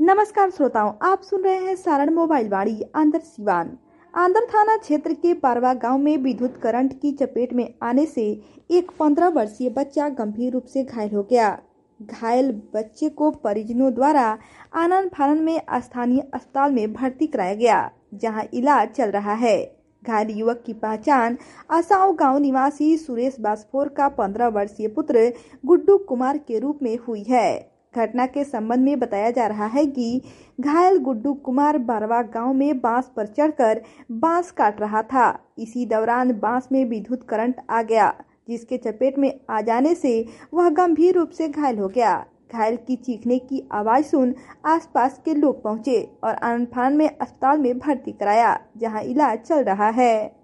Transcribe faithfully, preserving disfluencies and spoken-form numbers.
नमस्कार श्रोताओं, आप सुन रहे हैं सारण मोबाइल वाणी। आंध्र सिवान आंध्र थाना क्षेत्र के पारवा गांव में विद्युत करंट की चपेट में आने से एक पंद्रह वर्षीय बच्चा गंभीर रूप से घायल हो गया। घायल बच्चे को परिजनों द्वारा आनन फानन में स्थानीय अस्पताल में भर्ती कराया गया, जहां इलाज चल रहा है। घायल युवक की पहचान असाव गांव निवासी सुरेश बास्फोर का पंद्रह वर्षीय पुत्र गुड्डू कुमार के रूप में हुई है। घटना के संबंध में बताया जा रहा है कि घायल गुड्डू कुमार बारवा गांव में बांस पर चढ़कर बांस काट रहा था। इसी दौरान बांस में विद्युत करंट आ गया, जिसके चपेट में आ जाने से वह गंभीर रूप से घायल हो गया। घायल की चीखने की आवाज सुन आसपास के लोग पहुंचे और आनन फानन में अस्पताल में भर्ती कराया, जहां इलाज चल रहा है।